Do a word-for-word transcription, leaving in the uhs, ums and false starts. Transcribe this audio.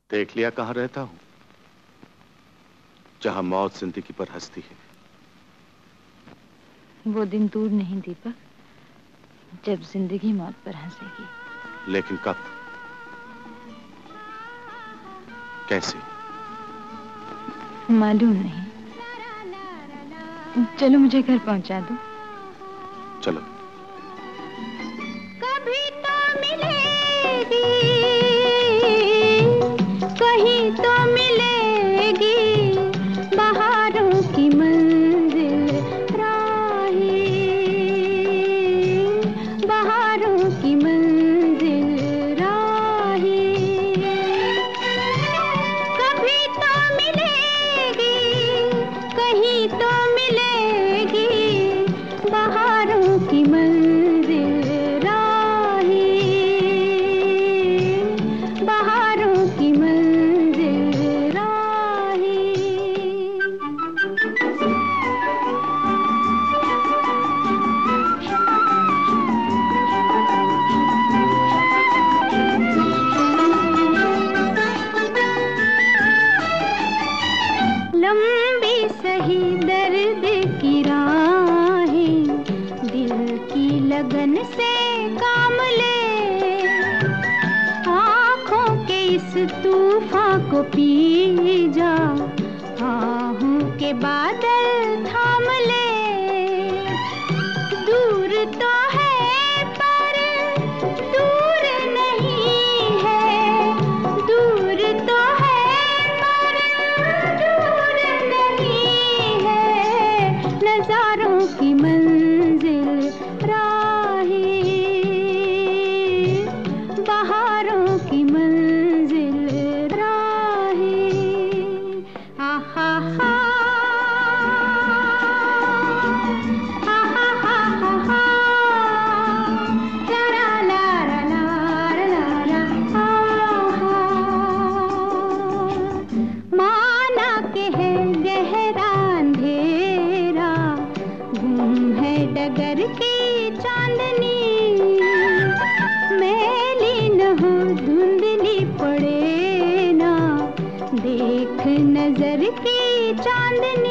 देख लिया कहाँ रहता हूँ, जहां मौत जिंदगी पर हंसती है। वो दिन दूर नहीं दीपक, जब जिंदगी मौत पर हंसेगी। लेकिन कब, कैसे, मालूम नहीं। चलो मुझे घर पहुंचा दो। चलो। कभी तो मिलेगी, कहीं तो मिलेगी बहारों की मंजिल राही, बहारों की मंजिल राही। कभी तो मिलेगी, कहीं तो मिलेगी बहारों की मंजिल राही, बहारों की मंजिल राही। लंबी सही दर्द की राहें दिल की लगन से काम ले, आँखों के इस तूफान को पी जा, आहों के बादल थाम ले। दूर तो है पर दूर नहीं है, दूर तो है पर दूर नहीं है, नजारों की मंजिल राही, बहारों की मंजिल राही। आहा हा, आहा हा हा हा, ला ला ला ला ला ला, आहा। माना के है गहरा अंधेरा, गुम है डगर की चांदनी, मैली न हो धुंधली पड़े ना, देख नजर की चांदनी।